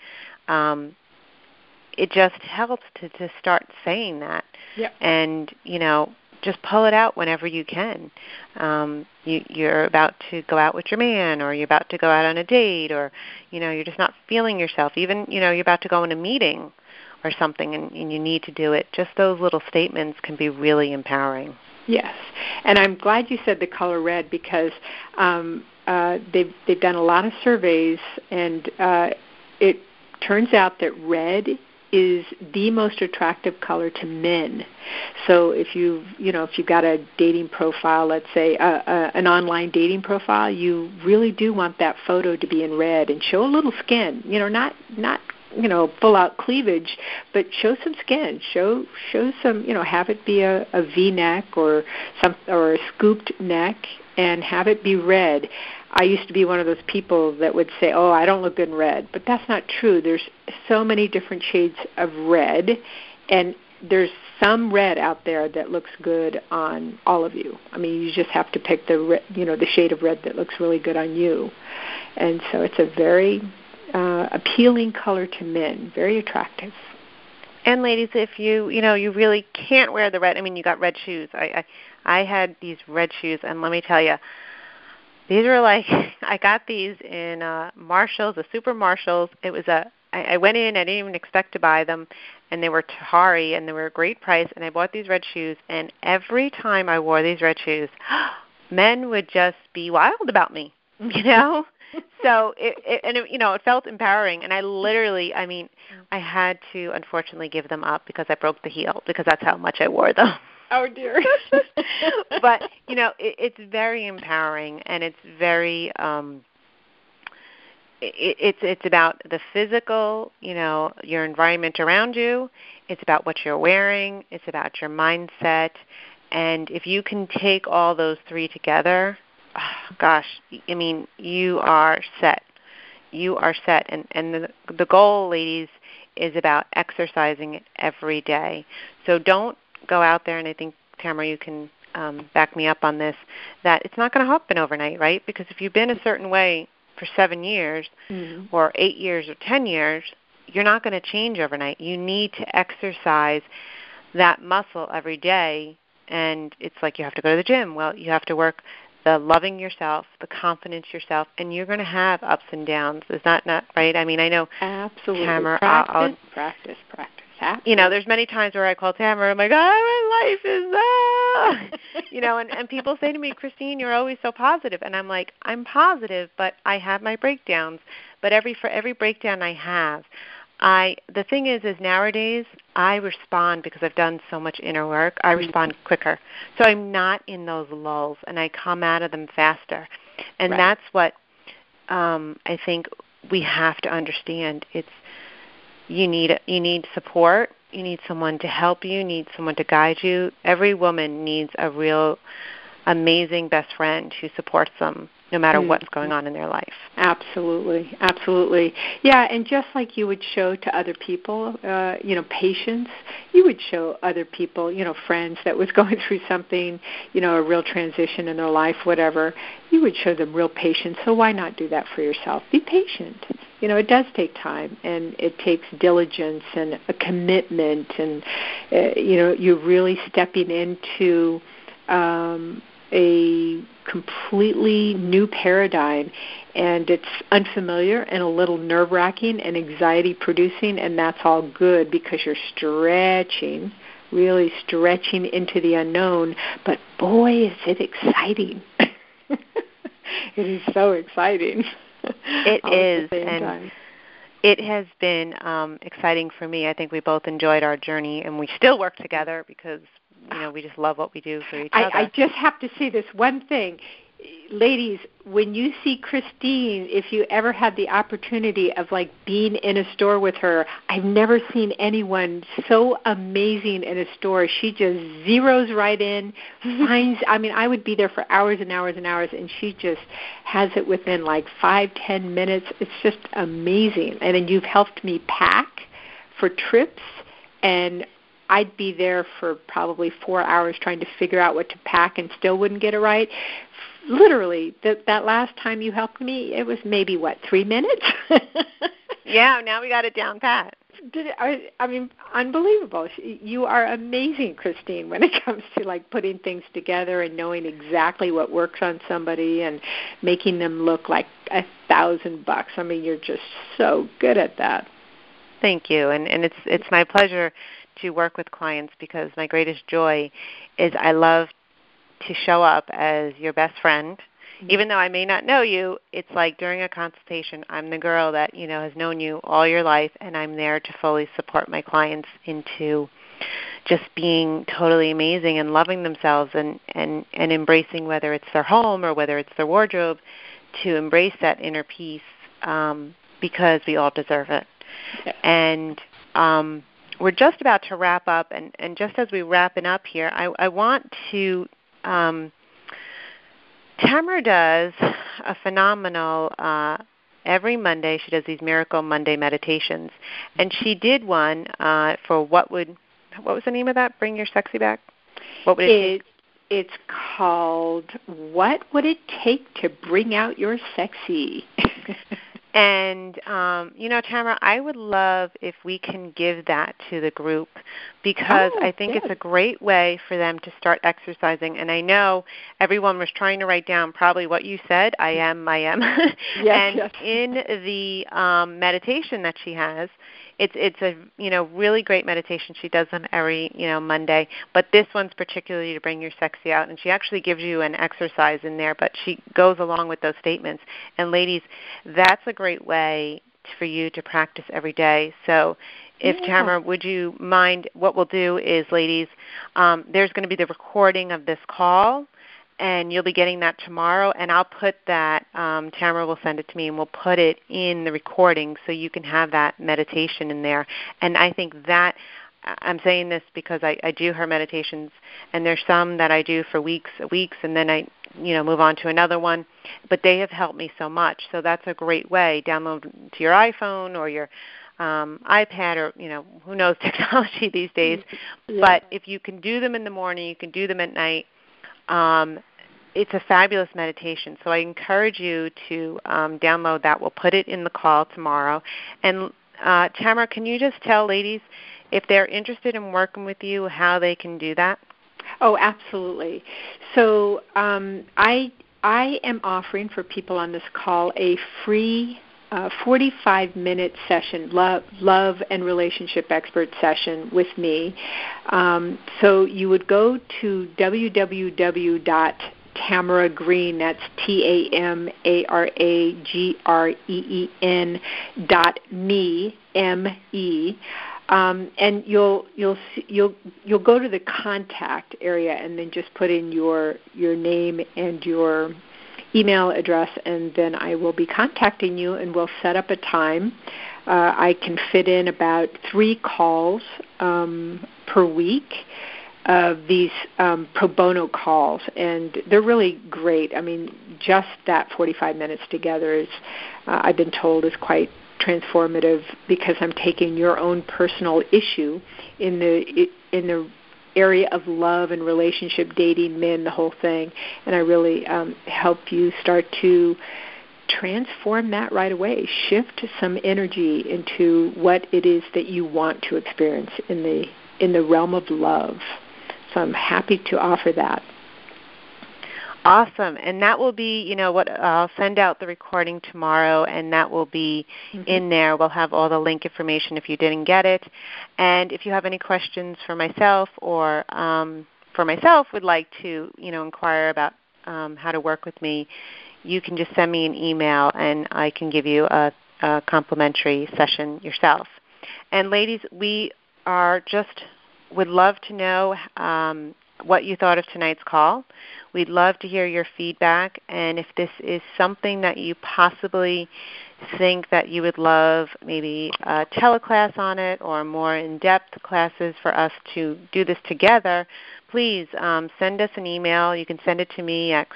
It just helps to start saying that. Yep. And, just pull it out whenever you can. You're about to go out with your man, or you're about to go out on a date, or, you're just not feeling yourself. Even, you're about to go in a meeting or something and you need to do it. Just those little statements can be really empowering. Yes, and I'm glad you said the color red because they've done a lot of surveys, and it turns out that red is the most attractive color to men. So if you've got a dating profile, let's say an online dating profile, you really do want that photo to be in red and show a little skin. Not full out cleavage, but show some skin. Show some. Have it be a V-neck or a scooped neck, and have it be red. I used to be one of those people that would say, oh, I don't look good in red. But that's not true. There's so many different shades of red, and there's some red out there that looks good on all of you. You just have to pick the shade of red that looks really good on you. And so it's a very appealing color to men, very attractive. And ladies, if you really can't wear the red, you got red shoes. I had these red shoes, and let me tell you, these were I got these in Marshalls, a Super Marshalls. It was I went in, I didn't even expect to buy them, and they were Tahari, and they were a great price, and I bought these red shoes, and every time I wore these red shoes, men would just be wild about me, So it felt empowering, and I had to unfortunately give them up because I broke the heel because that's how much I wore them. Oh dear. But it's very empowering, and it's very it's about the physical, your environment around you. It's about what you're wearing. It's about your mindset. And if you can take all those three together, you are set. You are set. And the goal, ladies, is about exercising every day. So don't go out there, and I think, Tamara, you can back me up on this, that it's not going to happen overnight, right? Because if you've been a certain way for 7 years or 8 years or 10 years, you're not going to change overnight. You need to exercise that muscle every day, and it's like you have to go to the gym. Well, you have to work the loving yourself, the confidence yourself, and you're going to have ups and downs. Is that not right? I know. Absolutely. Tamara, Practice. There's many times where I call Tamara, I'm like, my life is, and people say to me, Christine, you're always so positive. And I'm like, I'm positive, but I have my breakdowns. But for every breakdown I have, the thing is nowadays I respond because I've done so much inner work. I respond quicker. So I'm not in those lulls, and I come out of them faster. And that's what I think we have to understand. It's you need support. You need someone to help you. You need someone to guide you. Every woman needs a real amazing best friend who supports them no matter what's going on in their life. Absolutely. Yeah, and just like you would show to other people, patience, you would show other people, friends that was going through something, a real transition in their life, whatever, you would show them real patience. So why not do that for yourself? Be patient. It does take time, and it takes diligence and a commitment, and, you're really stepping into a completely new paradigm, and it's unfamiliar and a little nerve-wracking and anxiety-producing, and that's all good because you're really stretching into the unknown, but boy, is it exciting. It is so exciting. It is, and it has been exciting for me. I think we both enjoyed our journey, and we still work together because we just love what we do for each other. I just have to say this one thing. Ladies, when you see Christine, if you ever had the opportunity of being in a store with her, I've never seen anyone so amazing in a store. She just zeroes right in, finds, I would be there for hours and hours and hours, and she just has it within 5-10 minutes. It's just amazing. And then you've helped me pack for trips, and I'd be there for probably 4 hours trying to figure out what to pack and still wouldn't get it right. Literally, that last time you helped me, it was maybe, 3 minutes? Yeah, now we got it down pat. Unbelievable. You are amazing, Christine, when it comes to putting things together and knowing exactly what works on somebody and making them look like $1,000. You're just so good at that. Thank you, and it's my pleasure to work with clients because my greatest joy is I love to show up as your best friend. Even though I may not know you, it's like during a consultation, I'm the girl that, has known you all your life, and I'm there to fully support my clients into just being totally amazing and loving themselves and embracing, whether it's their home or whether it's their wardrobe, to embrace that inner peace because we all deserve it. Yeah. And we're just about to wrap up, and just as we're wrapping up here, I want to Tamara does a phenomenal, every Monday she does these Miracle Monday meditations, and she did one for what was the name of that? Bring Your Sexy Back? What would it take? It's called What Would It Take to Bring Out Your Sexy? And, Tamara, I would love if we can give that to the group because I think it's a great way for them to start exercising. And I know everyone was trying to write down probably what you said, I am. Yes, and in the meditation that she has, it's a really great meditation. She does them every Monday, but this one's particularly to bring your sexy out, and she actually gives you an exercise in there, but she goes along with those statements. And ladies, that's a great way for you to practice every day. So if Tamara, would you mind, what we'll do is, ladies, there's going to be the recording of this call, and you'll be getting that tomorrow, and I'll put that, Tamara will send it to me, and we'll put it in the recording so you can have that meditation in there. And I think that, I'm saying this because I do her meditations, and there's some that I do for weeks, and then I move on to another one, but they have helped me so much. So that's a great way. Download to your iPhone or your iPad, or who knows technology these days. Yeah. But if you can do them in the morning, you can do them at night. It's a fabulous meditation. So I encourage you to download that. We'll put it in the call tomorrow. And Tamara, can you just tell ladies if they're interested in working with you, how they can do that? Oh, absolutely. So I am offering for people on this call a free 45-minute session, love and relationship expert session with me. So you would go to www.tamaragreen, that's TAMARAGREEN.me, M-E. And you'll go to the contact area and then just put in your name and your email address, and then I will be contacting you, and we'll set up a time. I can fit in about 3 calls per week of these pro bono calls, and they're really great. I mean, just that 45 minutes together is, I've been told, is quite transformative, because I'm taking your own personal issue in the area of love and relationship, dating, men, the whole thing, and I really help you start to transform that right away, shift some energy into what it is that you want to experience in the realm of love. So I'm happy to offer that. Awesome. And that will be, I'll send out the recording tomorrow, and that will be in there. We'll have all the link information if you didn't get it. And if you have any questions for myself, or would like to, inquire about how to work with me, you can just send me an email, and I can give you a complimentary session yourself. And ladies, we would love to know what you thought of tonight's call. We'd love to hear your feedback, and if this is something that you possibly think that you would love, maybe a teleclass on it or more in-depth classes for us to do this together, please send us an email. You can send it to me at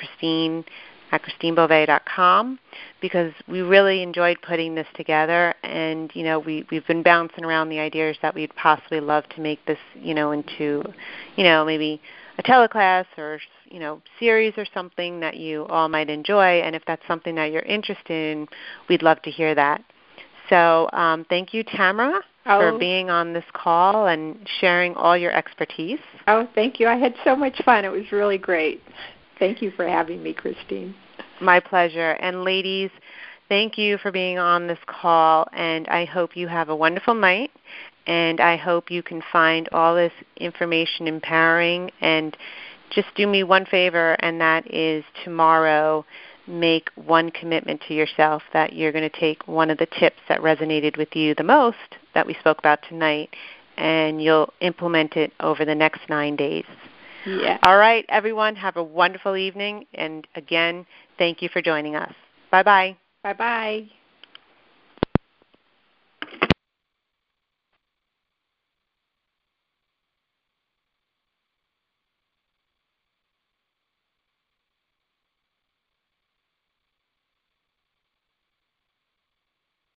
christinebouvet.com, because we really enjoyed putting this together, and we've been bouncing around the ideas that we'd possibly love to make this into maybe a teleclass or series or something that you all might enjoy. And if that's something that you're interested in, we'd love to hear that. So thank you, Tamara, for being on this call and sharing all your expertise. Oh, thank you. I had so much fun. It was really great. Thank you for having me, Christine. My pleasure. And ladies, thank you for being on this call, and I hope you have a wonderful night, and I hope you can find all this information empowering. And just do me one favor, and that is tomorrow make one commitment to yourself that you're going to take one of the tips that resonated with you the most that we spoke about tonight, and you'll implement it over the next 9 days. Yeah. All right, everyone, have a wonderful evening. And again, thank you for joining us. Bye-bye. Bye-bye.